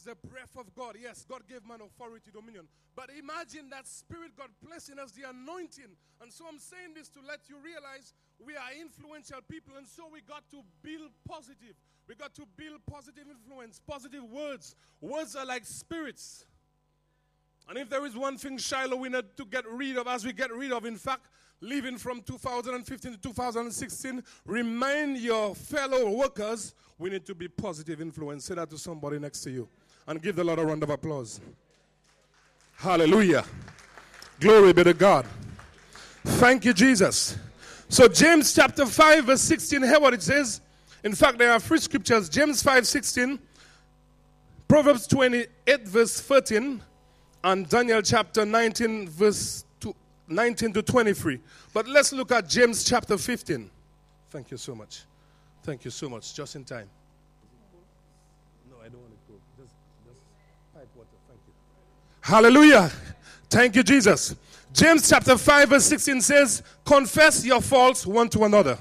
the breath of God. Yes, God gave man authority, dominion. But imagine that spirit God placed in us, the anointing. And so I'm saying this to let you realize we are influential people. And so we got to build positive. We got to build positive influence, positive words. Words are like spirits. And if there is one thing, Shiloh, we need to get rid of, as we get rid of, in fact, living from 2015 to 2016, remind your fellow workers we need to be positive influence. Say that to somebody next to you. And give the Lord a round of applause. Hallelujah. Glory be to God. Thank you, Jesus. So James chapter 5 verse 16, hear what it says. In fact, there are three scriptures. James 5:16, Proverbs 28 verse 13, and Daniel chapter 19 verse 19 to 23. But let's look at James chapter 15. Thank you so much. Thank you so much. Just in time. No, I don't want it cold. Just pipe water. Thank you. Hallelujah. Thank you, Jesus. James chapter 5 verse 16 says, confess your faults one to another.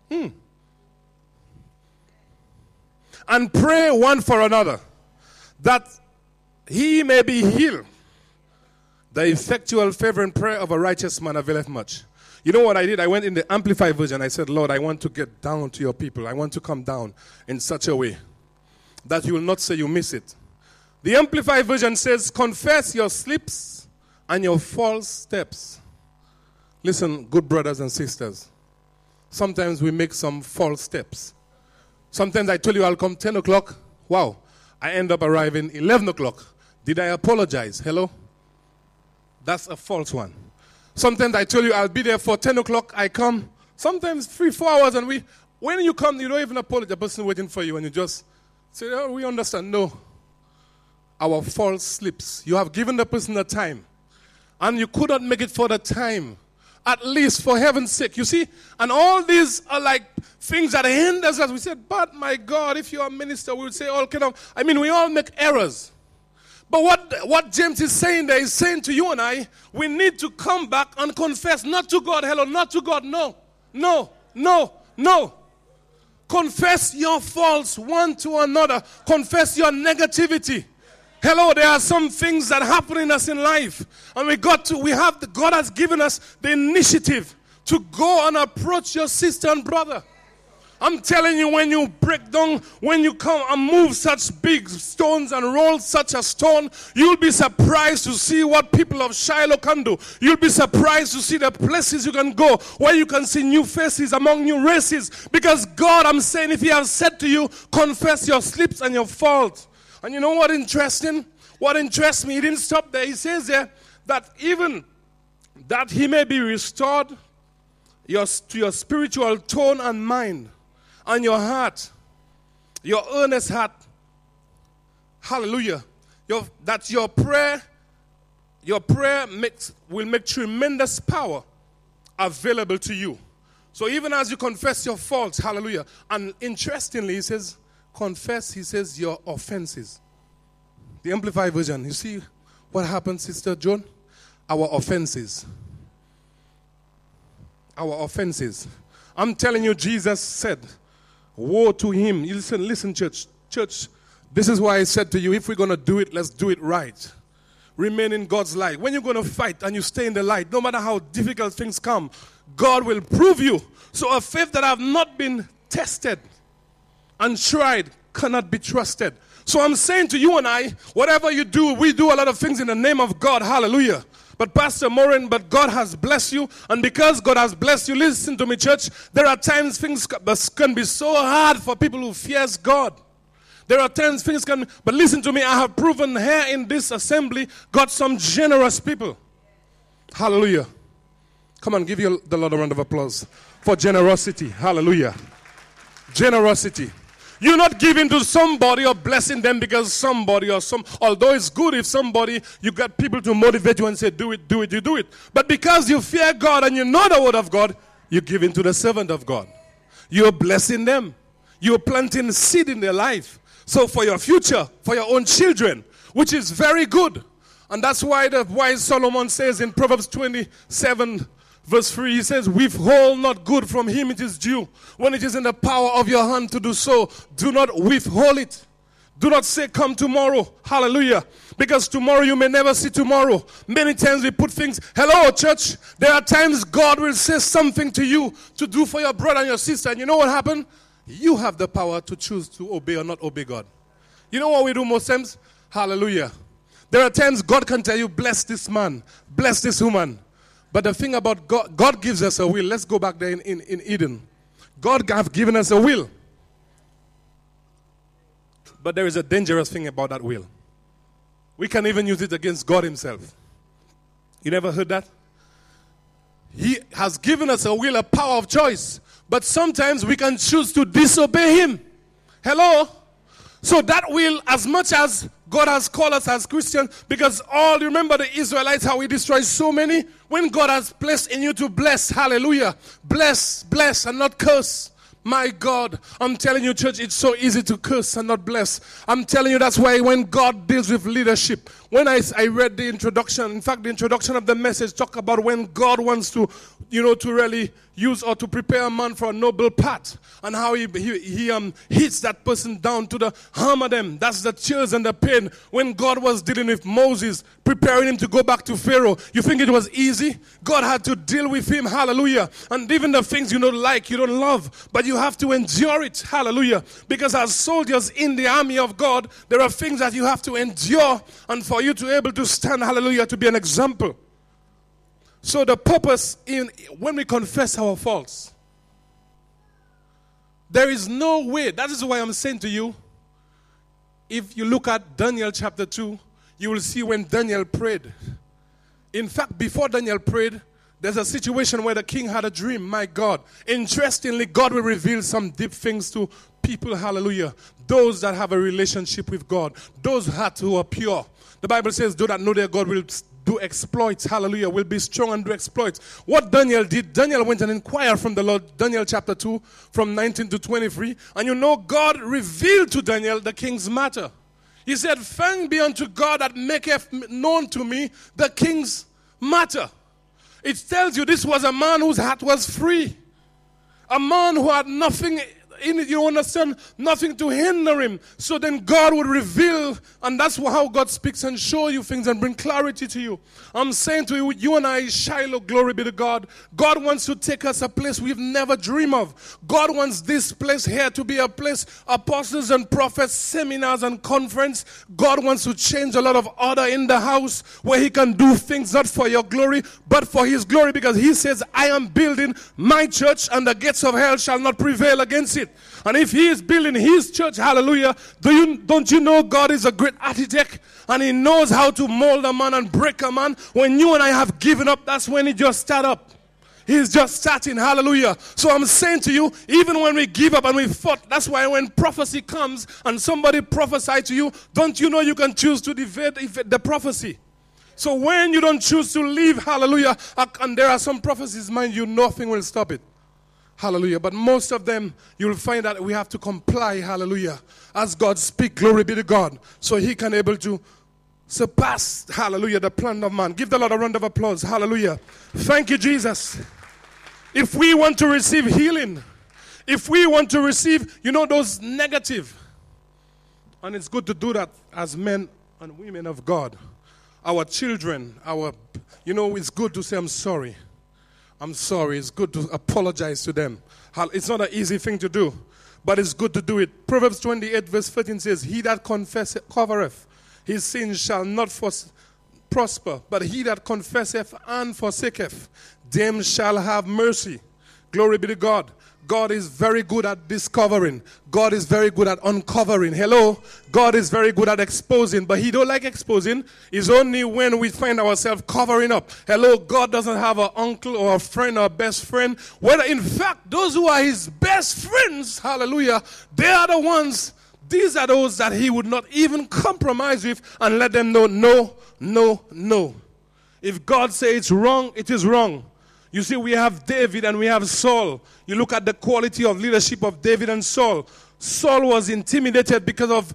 And pray one for another, that he may be healed. The effectual fervent prayer of a righteous man availeth much. You know what I did? I went in the Amplified version. I said, Lord, I want to get down to your people. I want to come down in such a way that you will not say you miss it. The Amplified version says, confess your slips and your false steps. Listen, good brothers and sisters. Sometimes we make some false steps. Sometimes I tell you I'll come 10 o'clock. Wow. I end up arriving 11 o'clock. Did I apologize? Hello? That's a false one. Sometimes I tell you I'll be there for 10 o'clock. I come. Sometimes 3-4 hours. And when you come, you don't even apologize. The person waiting for you. And you just say, oh, we understand. No. Our false slips. You have given the person the time. And you could not make it for the time. At least for heaven's sake. You see? And all these are like things that hinder us. We said, but my God, if you're a minister, we would say all kind of, we all make errors. But what James is saying there is saying to you and I, we need to come back and confess. Not to God, hello, not to God, no. No, no, no. Confess your faults one to another. Confess your negativity. Hello, there are some things that happen in us in life. And God has given us the initiative to go and approach your sister and brother. I'm telling you, when you break down, when you come and move such big stones and roll such a stone, you'll be surprised to see what people of Shiloh can do. You'll be surprised to see the places you can go where you can see new faces among new races. Because God, I'm saying, if He has said to you, confess your slips and your faults. And you know what interesting? What interests me, He didn't stop there. He says there that even that He may be restored to your spiritual tone and mind and your heart, your earnest heart. Hallelujah. That your prayer will make tremendous power available to you. So even as you confess your faults, hallelujah. And interestingly, He says, confess, He says, your offenses. The Amplified version, you see what happens, Sister Joan? Our offenses. Our offenses. I'm telling you, Jesus said, woe to him. Listen, church. Church, this is why I said to you, if we're going to do it, let's do it right. Remain in God's light. When you're going to fight and you stay in the light, no matter how difficult things come, God will prove you. So a faith that have not been tested and tried cannot be trusted. So I'm saying to you and I, whatever you do, we do a lot of things in the name of God. Hallelujah. But Pastor Morin, but God has blessed you. And because God has blessed you, listen to me, church, there are times things can be so hard for people who fears God. There are times things can, but listen to me, I have proven here in this assembly, got some generous people. Hallelujah. Come on, give you the Lord a round of applause for generosity. Hallelujah. Generosity. You're not giving to somebody or blessing them because somebody or although it's good if somebody, you got people to motivate you and say, do it, you do it. But because you fear God and you know the word of God, you're giving to the servant of God. You're blessing them. You're planting seed in their life. So for your future, for your own children, which is very good. And that's why the wise Solomon says in Proverbs 27, verse 3, he says, withhold not good from him it is due. When it is in the power of your hand to do so, do not withhold it. Do not say, come tomorrow. Hallelujah. Because tomorrow you may never see tomorrow. Many times we put things, hello church. There are times God will say something to you to do for your brother and your sister. And you know what happened? You have the power to choose to obey or not obey God. You know what we do most times? Hallelujah. There are times God can tell you, bless this man, bless this woman. But the thing about God, God gives us a will. Let's go back there in Eden. God has given us a will. But there is a dangerous thing about that will. We can even use it against God himself. You never heard that? He has given us a will, a power of choice. But sometimes we can choose to disobey him. Hello? So that will, as much as God has called us as Christians, because remember the Israelites, how he destroyed so many? When God has placed in you to bless, hallelujah, bless, and not curse. My God, I'm telling you, church, it's so easy to curse and not bless. I'm telling you, that's why when God deals with leadership, when I read the introduction, in fact, the introduction of the message talk about when God wants to, to really use or to prepare a man for a noble path, and how he hits that person down to the harm of them. That's the tears and the pain. When God was dealing with Moses, preparing him to go back to Pharaoh, you think it was easy? God had to deal with him, hallelujah. And even the things you don't like, you don't love, but you have to endure it, hallelujah. Because as soldiers in the army of God, there are things that you have to endure, and for you to be able to stand, hallelujah, to be an example. So the purpose when we confess our faults, there is no way. That is why I'm saying to you, if you look at Daniel chapter 2, you will see when Daniel prayed. In fact, before Daniel prayed, there's a situation where the king had a dream. My God. Interestingly, God will reveal some deep things to people, hallelujah. Those that have a relationship with God. Those who are pure. The Bible says, those that know their God will do exploits, hallelujah, will be strong and do exploits. What Daniel did, Daniel went and inquired from the Lord, Daniel chapter 2, from 19 to 23. And God revealed to Daniel the king's matter. He said, thanks be unto God that maketh known to me the king's matter. It tells you this was a man whose heart was free. A man who had nothing in it, you understand, nothing to hinder him. So then God would reveal, and that's how God speaks and show you things and bring clarity to you. I'm saying to you, you and I, Shiloh, glory be to God. God wants to take us a place we've never dreamed of. God wants this place here to be a place, apostles and prophets, seminars and conference. God wants to change a lot of order in the house where he can do things not for your glory, but for his glory, because he says, I am building my church and the gates of hell shall not prevail against it. And if he is building his church, hallelujah, don't you know God is a great architect, and he knows how to mold a man and break a man? When you and I have given up, that's when he just start up. He's just starting, hallelujah. So I'm saying to you, even when we give up and we fought, that's why when prophecy comes and somebody prophesies to you, don't you know you can choose to evade the prophecy? So when you don't choose to leave, hallelujah, and there are some prophecies, mind you, nothing will stop it. Hallelujah. But most of them, you'll find that we have to comply, hallelujah, as God speaks, glory be to God, so he can able to surpass, hallelujah, the plan of man. Give the Lord a round of applause, hallelujah. Thank you, Jesus. If we want to receive healing, if we want to receive, those negative, and it's good to do that as men and women of God, our children, it's good to say, I'm sorry. I'm sorry. It's good to apologize to them. It's not an easy thing to do, but it's good to do it. Proverbs 28 verse 13 says, he that covereth his sins shall not prosper, but he that confesseth and forsaketh, them shall have mercy. Glory be to God. God is very good at discovering. God is very good at uncovering. Hello? God is very good at exposing, but he don't like exposing. It's only when we find ourselves covering up. Hello? God doesn't have an uncle or a friend or a best friend. Whether in fact, those who are his best friends, hallelujah, they are the ones, these are those that he would not even compromise with and let them know, no, no, no. If God says it's wrong, it is wrong. You see, we have David and we have Saul. You look at the quality of leadership of David and Saul. Saul was intimidated because of,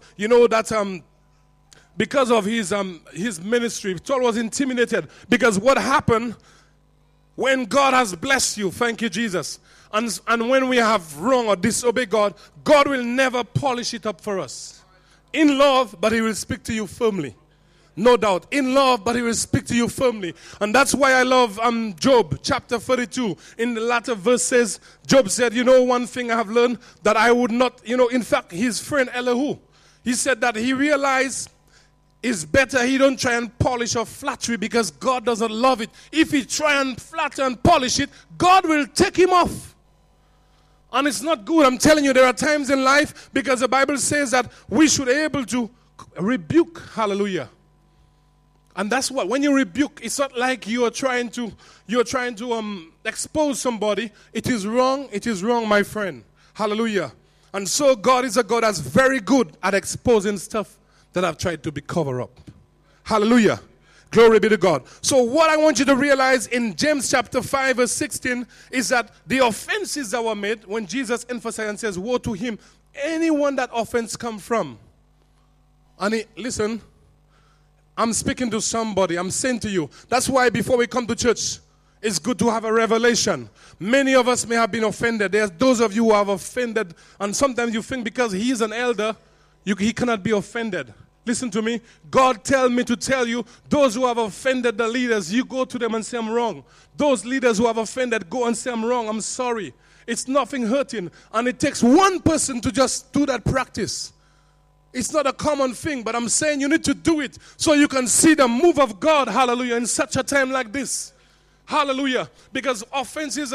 because of his ministry. Saul was intimidated because what happened when God has blessed you, thank you, Jesus, and when we have wrong or disobeyed God, God will never polish it up for us. In love, but he will speak to you firmly. No doubt. In love, but he will speak to you firmly. And that's why I love Job, chapter 32. In the latter verse says, Job said, you know, one thing I have learned, that I would not, in fact, his friend Elihu, he said that he realized it's better he don't try and polish or flattery because God doesn't love it. If he try and flatter and polish it, God will take him off. And it's not good. I'm telling you, there are times in life, because the Bible says that we should be able to rebuke. Hallelujah. And that's what, when you rebuke, it's not like you're trying to expose somebody. It is wrong, my friend. Hallelujah. And so God is a God that's very good at exposing stuff that I've tried to be cover up. Hallelujah. Glory be to God. So what I want you to realize in James chapter 5 verse 16 is that the offenses that were made, when Jesus emphasized and says, woe to him, anyone that offense come from. And listen, I'm speaking to somebody. I'm saying to you, that's why before we come to church, it's good to have a revelation. Many of us may have been offended. There's those of you who have offended, and sometimes you think because he is an elder, he cannot be offended. Listen to me. God tell me to tell you, those who have offended the leaders, you go to them and say, I'm wrong. Those leaders who have offended, go and say, I'm wrong, I'm sorry. It's nothing hurting. And it takes one person to just do that practice. It's not a common thing, but I'm saying you need to do it so you can see the move of God, hallelujah, in such a time like this. Hallelujah. Because offenses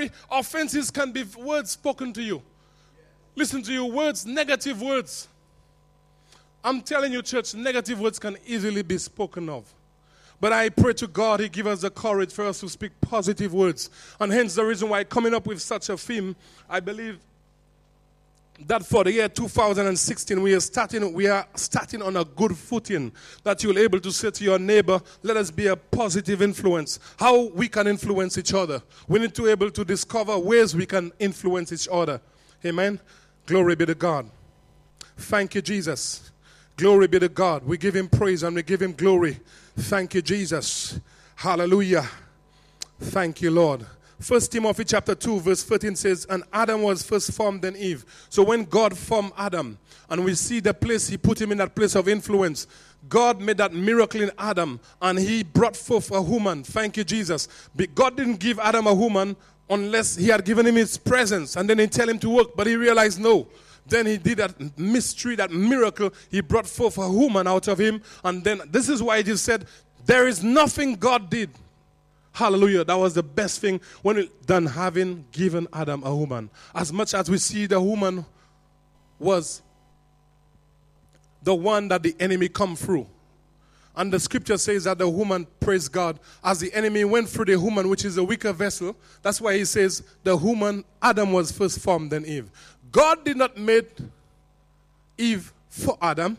can be words spoken to you. Listen to you, words, negative words. I'm telling you, church, negative words can easily be spoken of. But I pray to God he give us the courage for us to speak positive words. And hence the reason why coming up with such a theme, I believe that for the year 2016, we are starting on a good footing, that you'll be able to say to your neighbor, let us be a positive influence. How we can influence each other. We need to be able to discover ways we can influence each other. Amen. Glory be to God. Thank you, Jesus. Glory be to God. We give him praise and we give him glory. Thank you, Jesus. Hallelujah. Thank you, Lord. 1 Timothy chapter 2 verse 13 says, and Adam was first formed than Eve. So when God formed Adam, and we see the place, he put him in that place of influence. God made that miracle in Adam, and he brought forth a woman. Thank you, Jesus. But God didn't give Adam a woman unless he had given him his presence, and then he tell him to work, but he realized no. Then he did that mystery, that miracle. He brought forth a woman out of him. And then this is why he said, there is nothing God did. Hallelujah. That was the best thing than having given Adam a woman. As much as we see the woman was the one that the enemy come through. And the scripture says that the woman, praise God, as the enemy went through the woman, which is a weaker vessel. That's why he says the woman, Adam was first formed than Eve. God did not make Eve for Adam.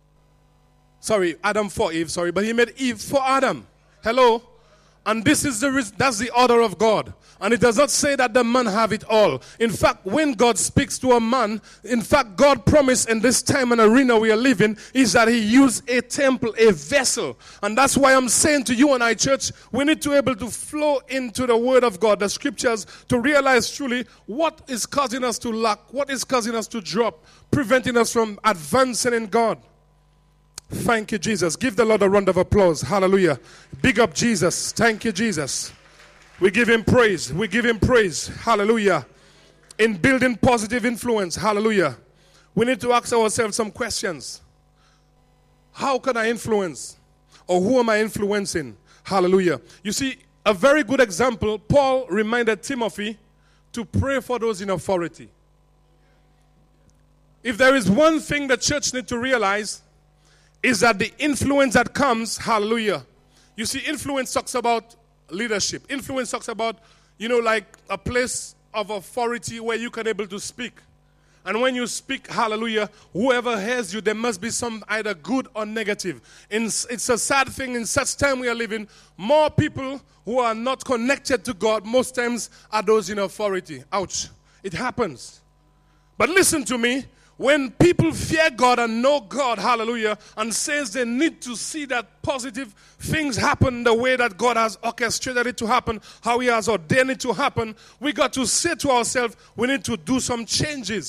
Adam for Eve, but he made Eve for Adam. Hello? And this is that's the order of God. And it does not say that the man have it all. In fact, when God speaks to a man, in fact, God promised in this time and arena we are living is that he used a temple, a vessel. And that's why I'm saying to you and I, church, we need to be able to flow into the word of God, the scriptures, to realize truly what is causing us to lack, what is causing us to drop, preventing us from advancing in God. Thank you, Jesus. Give the Lord a round of applause. Hallelujah. Big up Jesus. Thank you, Jesus. We give him praise. We give him praise. Hallelujah. In building positive influence. Hallelujah. We need to ask ourselves some questions. How can I influence? Or who am I influencing? Hallelujah. You see, a very good example, Paul reminded Timothy to pray for those in authority. If there is one thing the church needs to realize, is that the influence that comes, hallelujah. You see, influence talks about leadership. Influence talks about, like a place of authority where you can able to speak. And when you speak, hallelujah, whoever hears you, there must be some either good or negative. It's a sad thing in such time we are living. More people who are not connected to God most times are those in authority. Ouch. It happens. But listen to me. When people fear God and know God, hallelujah, and says they need to see that positive things happen the way that God has orchestrated it to happen, how he has ordained it to happen, we got to say to ourselves, we need to do some changes.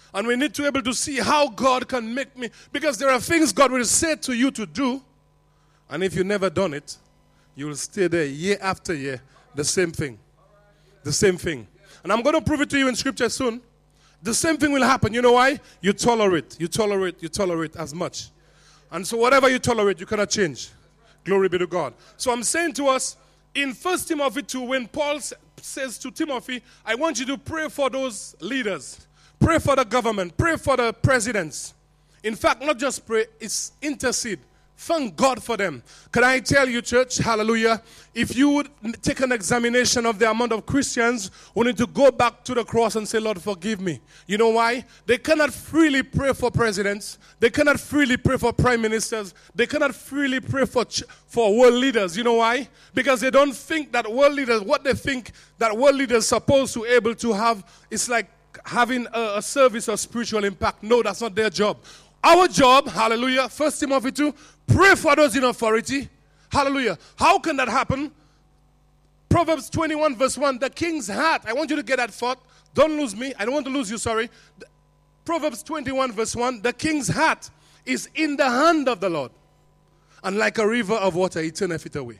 And we need to be able to see how God can make me. Because there are things God will say to you to do. And if you've never done it, you will stay there year after year. The same thing. The same thing. And I'm going to prove it to you in scripture soon. The same thing will happen. You know why? You tolerate. You tolerate. You tolerate as much. And so whatever you tolerate, you cannot change. Glory be to God. So I'm saying to us, in 1 Timothy 2, when Paul says to Timothy, I want you to pray for those leaders. Pray for the government. Pray for the presidents. In fact, not just pray, it's intercede. Thank God for them. Can I tell you, church, hallelujah, if you would take an examination of the amount of Christians who need to go back to the cross and say, Lord, forgive me. You know why? They cannot freely pray for presidents. They cannot freely pray for prime ministers. They cannot freely pray for world leaders. You know why? Because they don't think that world leaders, what they think that world leaders are supposed to be able to have, it's like having a service or spiritual impact. No, that's not their job. Our job, hallelujah, 1 Timothy 2, pray for those in authority. Hallelujah. How can that happen? Proverbs 21 verse 1, the king's heart. I want you to get that thought. Don't lose me. I don't want to lose you, sorry. Proverbs 21 verse 1, the king's heart is in the hand of the Lord. And like a river of water, he turneth it away.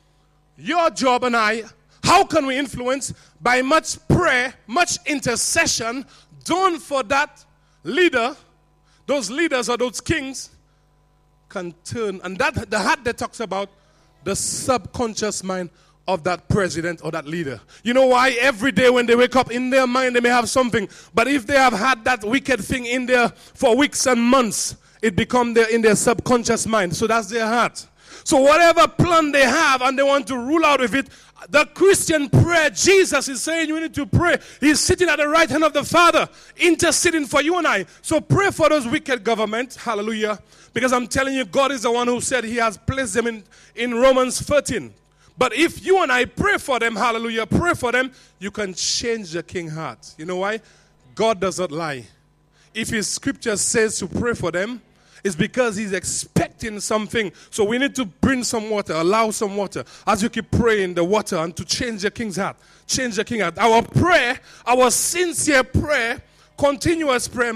Your job and I, how can we influence? By much prayer, much intercession done for that leader. Those leaders or those kings can turn, and that the heart that talks about the subconscious mind of that president or that leader. You know why? Every day when they wake up, in their mind they may have something, but if they have had that wicked thing in there for weeks and months, it becomes there in their subconscious mind. So that's their heart. So whatever plan they have and they want to rule out of it, the Christian prayer, Jesus is saying you need to pray. He's sitting at the right hand of the Father, interceding for you and I. So pray for those wicked governments. Hallelujah. Because I'm telling you, God is the one who said he has placed them in Romans 13. But if you and I pray for them, hallelujah, pray for them, you can change the king's heart. You know why? God does not lie. If his scripture says to pray for them, it's because he's expecting something. So we need to bring some water, allow some water. As you keep praying, the water, and to change the king's heart. Change the king's heart. Our prayer, our sincere prayer, continuous prayer,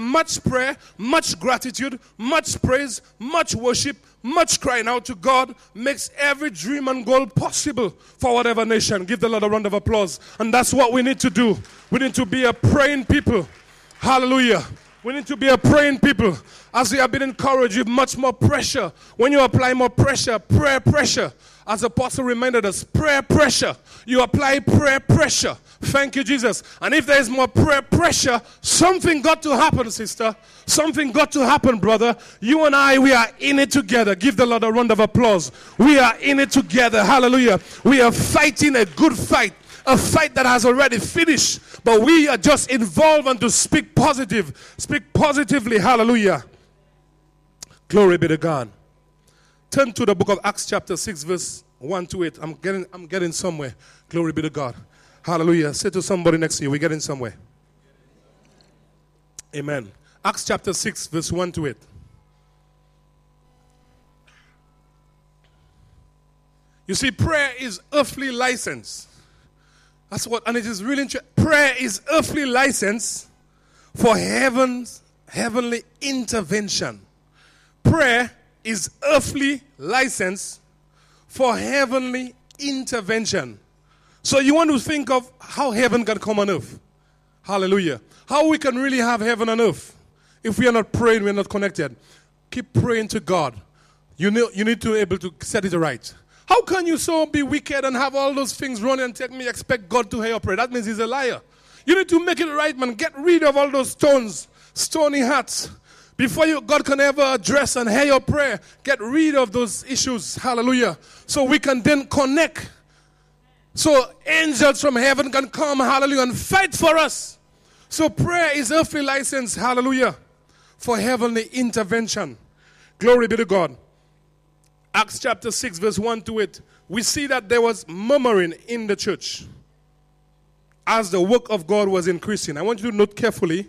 much gratitude, much praise, much worship, much crying out to God makes every dream and goal possible for whatever nation. Give the Lord a round of applause. And that's what we need to do. We need to be a praying people. Hallelujah. We need to be a praying people. As we have been encouraged with much more pressure. When you apply more pressure, prayer pressure. As the apostle reminded us, prayer pressure. You apply prayer pressure. Thank you, Jesus. And if there is more prayer pressure, something got to happen, sister. Something got to happen, brother. You and I, we are in it together. Give the Lord a round of applause. We are in it together. Hallelujah. We are fighting a good fight. A fight that has already finished. But we are just involved and to speak positive. Speak positively. Hallelujah. Glory be to God. Turn to the book of Acts chapter 6 verse 1 to 8. I'm getting somewhere. Glory be to God. Hallelujah. Say to somebody next to you, we're getting somewhere. Amen. Acts chapter 6 verse 1 to 8. You see, prayer is earthly license. That's what, and it is really interesting. Prayer is earthly license for heavenly intervention. Prayer is earthly license for heavenly intervention. So you want to think of how heaven can come on earth. Hallelujah. How we can really have heaven on earth. If we are not praying, we are not connected. Keep praying to God. You need to be able to set it right. How can you so be wicked and have all those things running and expect God to hear your prayer? That means he's a liar. You need to make it right, man. Get rid of all those stony hearts. Before God can ever address and hear your prayer, get rid of those issues. Hallelujah. So we can then connect. So angels from heaven can come, hallelujah, and fight for us. So prayer is earthly license, hallelujah, for heavenly intervention. Glory be to God. Acts chapter 6 verse 1 to 8. We see that there was murmuring in the church as the work of God was increasing. I want you to note carefully.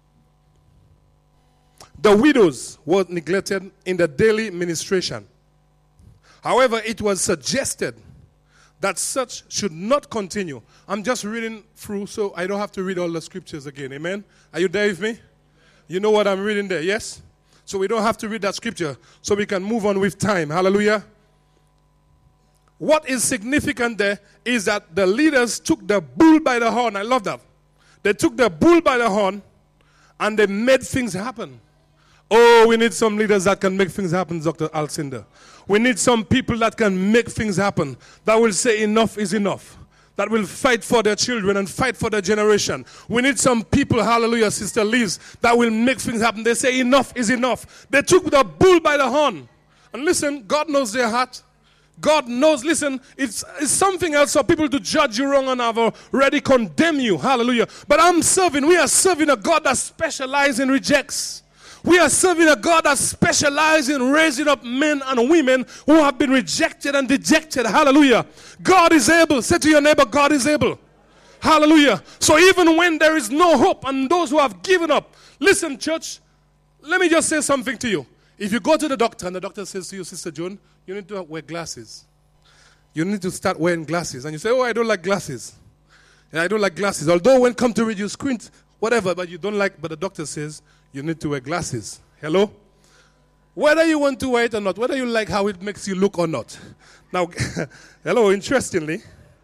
The widows were neglected in the daily ministration. However, it was suggested that such should not continue. I'm just reading through so I don't have to read all the scriptures again. Amen? Are you there with me? You know what I'm reading there, yes? So we don't have to read that scripture, so we can move on with time. Hallelujah. What is significant there is that the leaders took the bull by the horn. I love that. They took the bull by the horn and they made things happen. Oh, we need some leaders that can make things happen, Dr. Alcindor. We need some people that can make things happen, that will say enough is enough, that will fight for their children and fight for their generation. We need some people, hallelujah, Sister Liz, that will make things happen. They say enough is enough. They took the bull by the horn. And listen, God knows their heart. God knows, listen, it's something else for people to judge you wrong and have already condemn you. Hallelujah. But we are serving a God that specializes in rejects. We are serving a God that specializes in raising up men and women who have been rejected and dejected. Hallelujah. God is able. Say to your neighbor, God is able. Hallelujah. So even when there is no hope and those who have given up, listen, church, let me just say something to you. If you go to the doctor and the doctor says to you, Sister Joan, you need to wear glasses. You need to start wearing glasses. And you say, oh, I don't like glasses. And I don't like glasses. Although when come to read, you squint, whatever, but you don't like, but the doctor says, you need to wear glasses. Hello? Whether you want to wear it or not, whether you like how it makes you look or not. Now, hello, interestingly,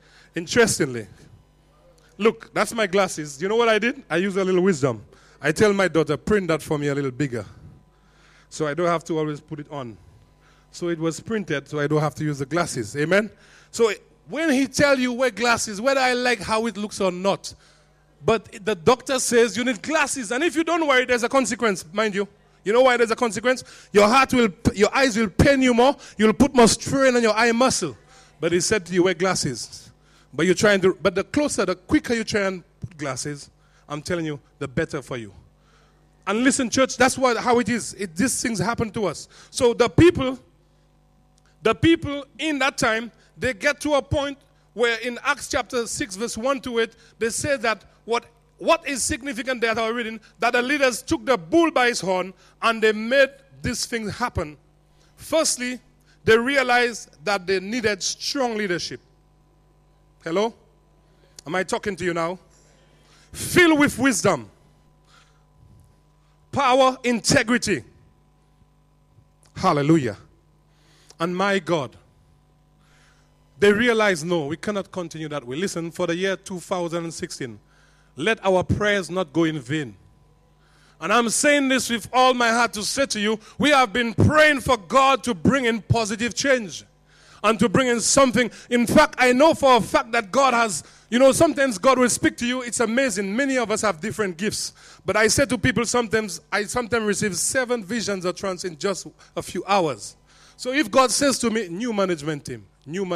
look, that's my glasses. You know what I did? I use a little wisdom. I tell my daughter, print that for me a little bigger. So I don't have to always put it on. So it was printed, so I don't have to use the glasses. Amen? So when he tell you wear glasses, whether I like how it looks or not, but the doctor says you need glasses, and if you don't wear it, there's a consequence, mind you. You know why there's a consequence? Your eyes will pain you more. You'll put more strain on your eye muscle. But he said to you, wear glasses. But the quicker you try and put glasses, I'm telling you, the better for you. And listen, church, that's how it is. These things happen to us. So the people in that time, they get to a point where in Acts chapter 6, verse 1 to 8, they say that what is significant there that I'm reading, that the leaders took the bull by his horn and they made this thing happen. Firstly, they realized that they needed strong leadership. Hello? Am I talking to you now? Filled with wisdom, power, integrity. Hallelujah. And my God, they realized, no, we cannot continue that way. Listen, for the year 2016, let our prayers not go in vain. And I'm saying this with all my heart to say to you, we have been praying for God to bring in positive change and to bring in something. In fact, I know for a fact that God has, sometimes God will speak to you. It's amazing. Many of us have different gifts. But I say to people I sometimes receive 7 visions or trance in just a few hours. So if God says to me, new management team,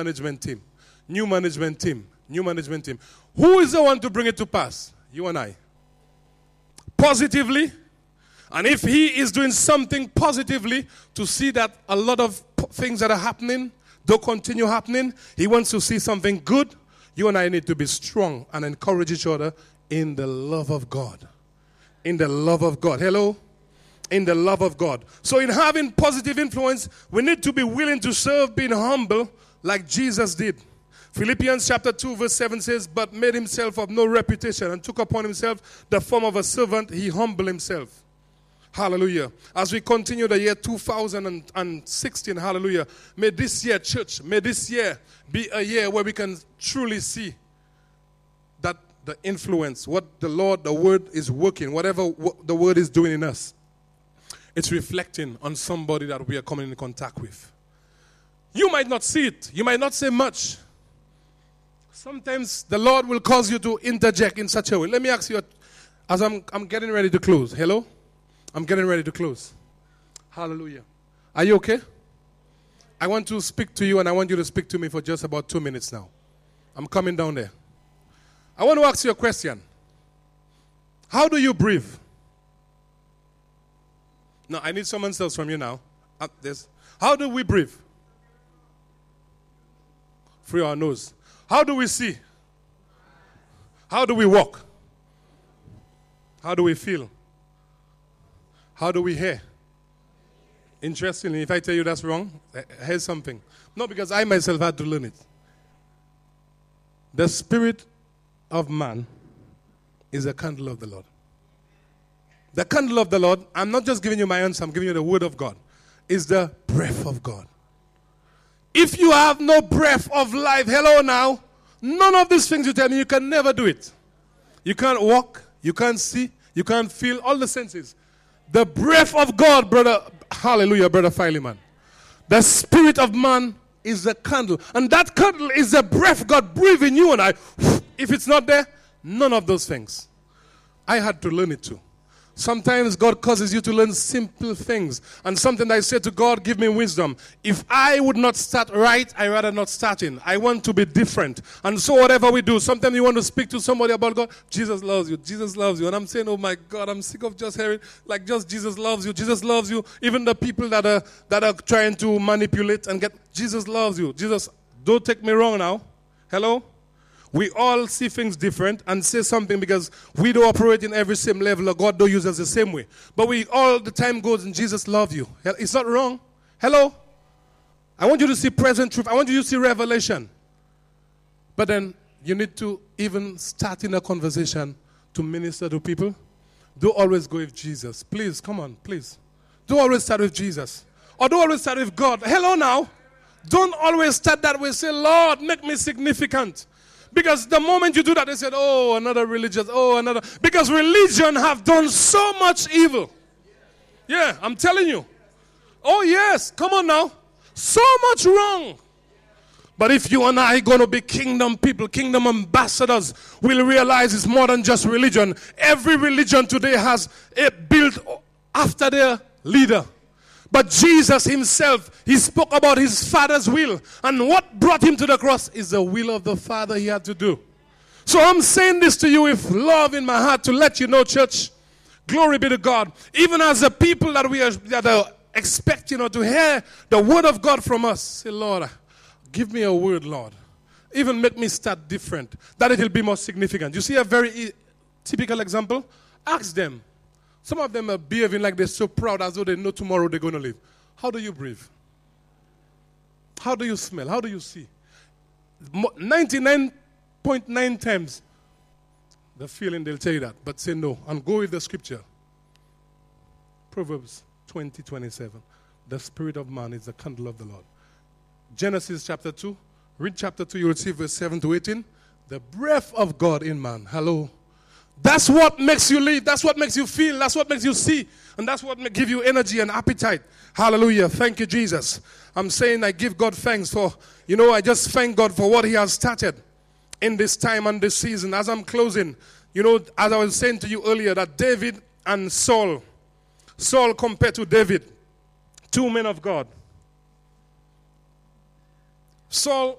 who is the one to bring it to pass? You and I. Positively. And if he is doing something positively to see that a lot of things that are happening don't continue happening, he wants to see something good, you and I need to be strong and encourage each other in the love of God. In the love of God. Hello? In the love of God. So in having positive influence, we need to be willing to serve, being humble like Jesus did. Philippians chapter 2 verse 7 says, but made himself of no reputation and took upon himself the form of a servant. He humbled himself. Hallelujah. As we continue the year 2016, hallelujah, may this year, church, may this year be a year where we can truly see that the influence, what the word is working, whatever the word is doing in us, it's reflecting on somebody that we are coming in contact with. You might not see it. You might not say much. Sometimes the Lord will cause you to interject in such a way. Let me ask you, as I'm getting ready to close. Hello? I'm getting ready to close. Hallelujah. Are you okay? I want to speak to you and I want you to speak to me for just about 2 minutes now. I'm coming down there. I want to ask you a question. How do you breathe? No, I need some answers from you now. How do we breathe? Through our nose. How do we see? How do we walk? How do we feel? How do we hear? Interestingly, if I tell you that's wrong, here's something. No, because I myself had to learn it. The spirit of man is a candle of the Lord. The candle of the Lord, I'm not just giving you my answer, I'm giving you the word of God, is the breath of God. If you have no breath of life, hello now, none of these things you tell me, you can never do it. You can't walk, you can't see, you can't feel, all the senses. The breath of God, brother, hallelujah, brother Philemon. The spirit of man is the candle. And that candle is the breath God breathes in you and I. If it's not there, none of those things. I had to learn it too. Sometimes God causes you to learn simple things. And something I say to God, give me wisdom. If I would not start right, I rather not start in. I want to be different. And so whatever we do, sometimes you want to speak to somebody about God. Jesus loves you. Jesus loves you. And I'm saying, oh my God, I'm sick of just hearing, like just Jesus loves you. Jesus loves you. Even the people that are trying to manipulate and get, Jesus loves you. Jesus, don't take me wrong now. Hello? We all see things different and say something because we don't operate in every same level or God don't use us the same way. But we all the time goes and Jesus loves you. It's not wrong. Hello? I want you to see present truth. I want you to see revelation. But then you need to even start in a conversation to minister to people. Don't always go with Jesus. Please, come on, please. Don't always start with Jesus. Or don't always start with God. Hello now. Don't always start that way. Say, Lord, make me significant. Because the moment you do that, they said, oh, another religious, oh, another. Because religion have done so much evil. Yeah, I'm telling you. Oh, yes, come on now. So much wrong. But if you and I are going to be kingdom people, kingdom ambassadors, we'll realize it's more than just religion. Every religion today has it built after their leader. But Jesus himself, he spoke about his Father's will. And what brought him to the cross is the will of the Father he had to do. So I'm saying this to you with love in my heart to let you know, church, glory be to God. Even as the people that are expecting to hear the word of God from us, say, Lord, give me a word, Lord. Even make me start different, that it will be more significant. You see a very typical example? Ask them. Some of them are behaving like they're so proud as though they know tomorrow they're going to live. How do you breathe? How do you smell? How do you see? 99.9 times the feeling they'll tell you that. But say no and go with the scripture. Proverbs 20:27. The spirit of man is the candle of the Lord. Genesis chapter 2. Read chapter 2, you will see verse 7 to 18. The breath of God in man. Hello. That's what makes you live. That's what makes you feel. That's what makes you see. And that's what may give you energy and appetite. Hallelujah. Thank you, Jesus. I'm saying I give God thanks for, I just thank God for what he has started in this time and this season. As I'm closing, as I was saying to you earlier, that David and Saul compared to David, two men of God. Saul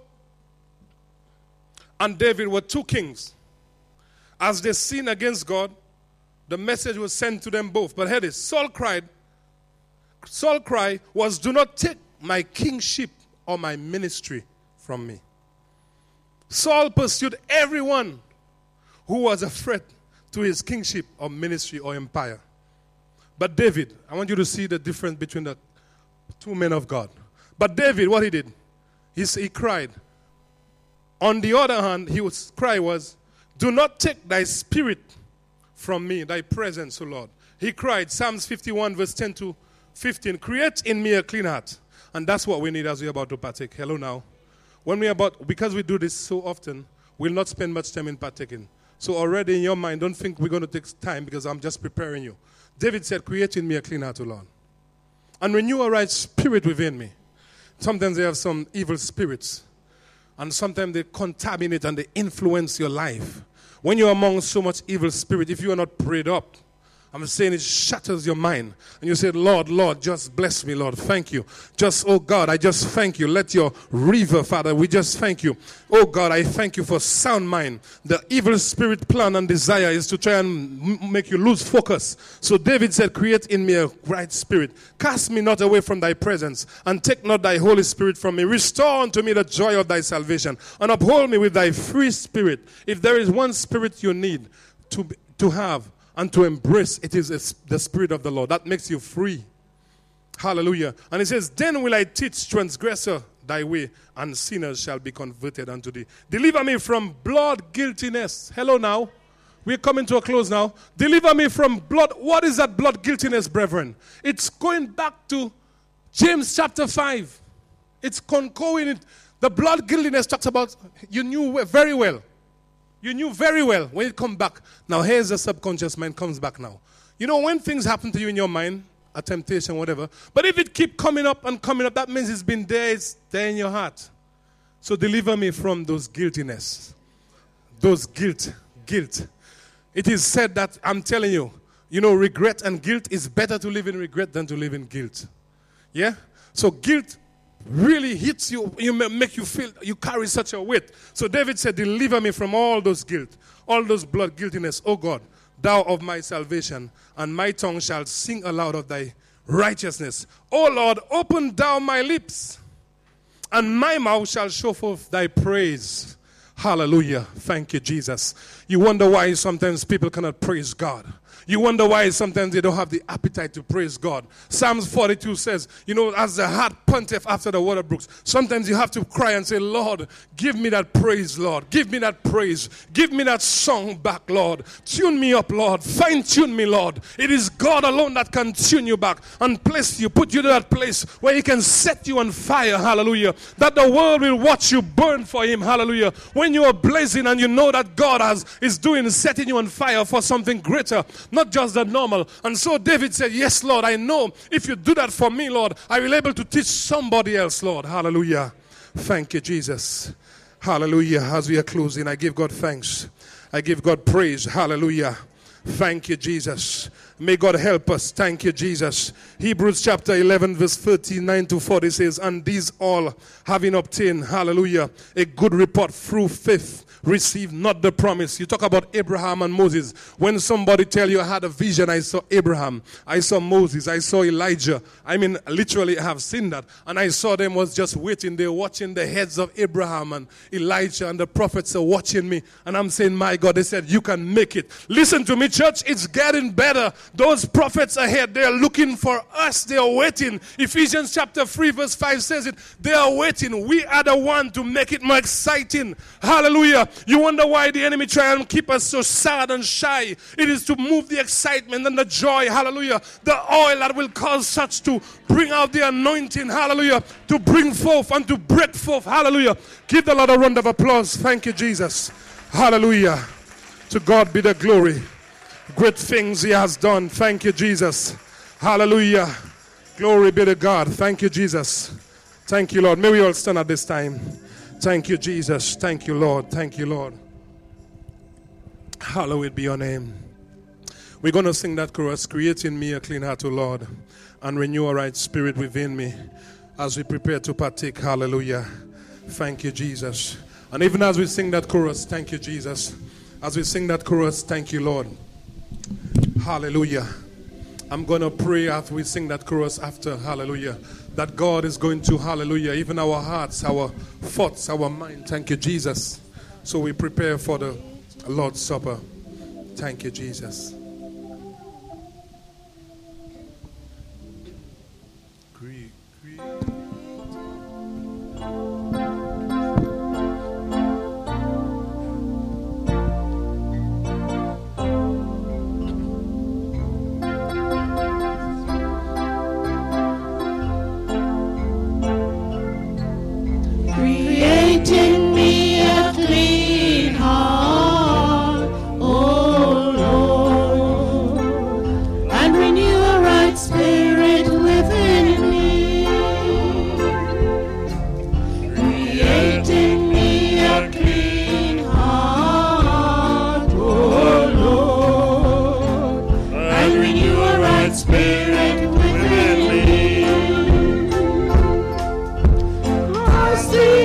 and David were two kings. As they sinned against God, the message was sent to them both. But hear this, Saul's cry was, do not take my kingship or my ministry from me. Saul pursued everyone who was a threat to his kingship or ministry or empire. But David, I want you to see the difference between the two men of God. But David, what he did, he cried. On the other hand, his cry was, do not take thy spirit from me, thy presence, O Lord. He cried, Psalms 51, verse 10 to 15, create in me a clean heart. And that's what we need as we're about to partake. Hello now. Because we do this so often, we'll not spend much time in partaking. So already in your mind, don't think we're going to take time because I'm just preparing you. David said, create in me a clean heart, O Lord. And renew a right spirit within me. Sometimes they have some evil spirits. And sometimes they contaminate and they influence your life. When you're among so much evil spirit, if you are not prayed up, I'm saying it shatters your mind. And you say, Lord, just bless me, Lord. Thank you. Oh God, I just thank you. Let your river, Father, we just thank you. Oh God, I thank you for sound mind. The evil spirit plan and desire is to try and make you lose focus. So David said, create in me a right spirit. Cast me not away from thy presence, and take not thy Holy Spirit from me. Restore unto me the joy of thy salvation, and uphold me with thy free spirit. If there is one spirit you need to have, and to embrace, it is the Spirit of the Lord. That makes you free. Hallelujah. And it says, then will I teach transgressor thy way, and sinners shall be converted unto thee. Deliver me from blood guiltiness. Hello now. We're coming to a close now. Deliver me from blood. What is that blood guiltiness, brethren? It's going back to James chapter 5. It's concurring. The blood guiltiness talks about, you knew very well. You knew very well when it comes back. Now here's the subconscious mind comes back now. You know when things happen to you in your mind, a temptation, whatever, but if it keep coming up and coming up, that means it's been there, it's there in your heart. So deliver me from those guiltiness. Those guilt. It is said that, I'm telling you, regret and guilt is better to live in regret than to live in guilt. Yeah? So guilt really hits you, make you feel you carry such a weight. So David said, deliver me from all those guilt, all those blood guiltiness, O God, thou of my salvation, and my tongue shall sing aloud of thy righteousness. O Lord, open thou my lips, and my mouth shall show forth thy praise. Hallelujah. Thank you, Jesus. You wonder why sometimes people cannot praise God. You wonder why sometimes they don't have the appetite to praise God. Psalms 42 says, as the heart panteth after the water brooks, sometimes you have to cry and say, Lord, give me that praise, Lord. Give me that praise. Give me that song back, Lord. Tune me up, Lord. Fine-tune me, Lord. It is God alone that can tune you back and place you, put you to that place where He can set you on fire, hallelujah. That the world will watch you burn for Him, hallelujah. When you are blazing and you know that God is setting you on fire for something greater, not just the normal. And so David said, yes, Lord, I know if you do that for me, Lord, I will be able to teach somebody else, Lord. Hallelujah. Thank you, Jesus. Hallelujah. As we are closing, I give God thanks. I give God praise. Hallelujah. Thank you, Jesus. May God help us. Thank you, Jesus. Hebrews chapter 11, verse 39 to 40 says, and these all having obtained, hallelujah, a good report through faith, receive not the promise. You talk about Abraham and Moses. When somebody tell you I had a vision, I saw Abraham, I saw Moses, I saw Elijah. I mean, literally I have seen that. And I saw them was just waiting. They're watching the heads of Abraham and Elijah, and the prophets are watching me. And I'm saying, my God, they said, you can make it. Listen to me, church, it's getting better. Those prophets ahead, they are looking for us. They are waiting. Ephesians chapter 3 verse 5 says it. They are waiting. We are the one to make it more exciting. Hallelujah. You wonder why the enemy try and keep us so sad and shy. It is to move the excitement and the joy. Hallelujah. The oil that will cause such to bring out the anointing. Hallelujah. To bring forth and to break forth. Hallelujah. Give the Lord a round of applause. Thank you, Jesus. Hallelujah. To God be the glory. Great things He has done. Thank you, Jesus. Hallelujah. Glory be to God. Thank you, Jesus. Thank you, Lord. May we all stand at this time. Thank you, Jesus. Thank you, Lord. Thank you, Lord. Hallowed be your name. We're going to sing that chorus, create in me a clean heart, O Lord, and renew a right spirit within me, as we prepare to partake. Hallelujah. Thank you, Jesus. And even as we sing that chorus, thank you, Jesus. As we sing that chorus, thank you, Lord. Hallelujah. I'm going to pray after we sing that chorus after, hallelujah, that God is going to, hallelujah, even our hearts, our thoughts, our mind. Thank you, Jesus. So we prepare for the Lord's Supper. Thank you, Jesus. Creating me a clean heart, O Lord, and renew a right spirit within me. Creating me a clean heart, O Lord, and renew a right spirit within me. I see